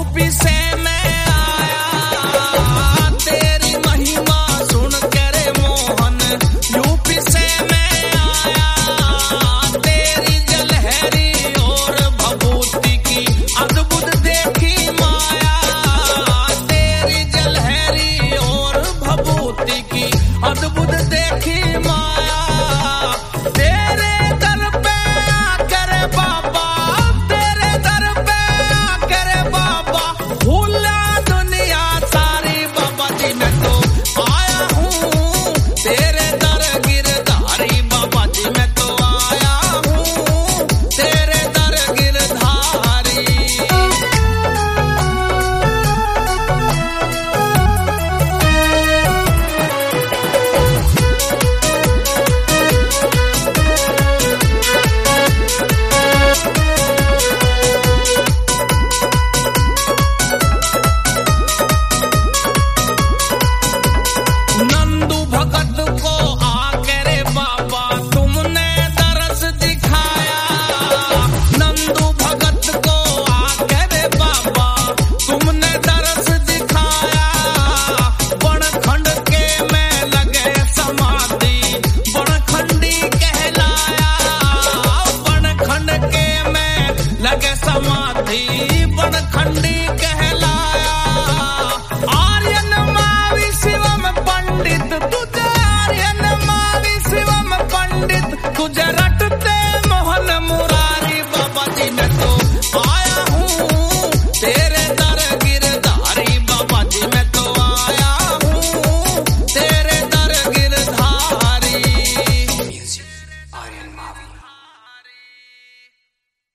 UP से मैं आया, तेरी महिमा सुन के रे मोहन। यूपी से मैं आया, तेरी जलहरी और भभूति की अद्भुत देखी माया। तेरी जलहरी और भभूति की अद्भुत देखी माया। तेरे दर पे आकर बाबा, तेरे दर पे आकर बाबा, भूला दुनिया सारी। बाबा जी मैं तो आया हूँ तेरे दर गिरधारी। बाबा जी मैं तो आया हूँ तेरे दर गिरधारी। नंदू भगत को आके रे बाबा तुमने दरस दिखाया। नंदू भगत को आके रे बाबा तुमने दरस दिखाया। बनखंड के में लगे समाधि, बनखंडी कहलाया। बनखंड के में लगे समाधि, बनखंडी कहलाया। आर्यन मावी शिवम पंडित तुझे, आर्यन मावी शिवम पंडित तुझे रटते मोहन मुरारी। बाबा जी मैं तो आया हूँ तेरे दर गिरधारी। बाबा जी मैं तो आया हूँ तेरे दर गिरधारी। Music, Aryan Mavi.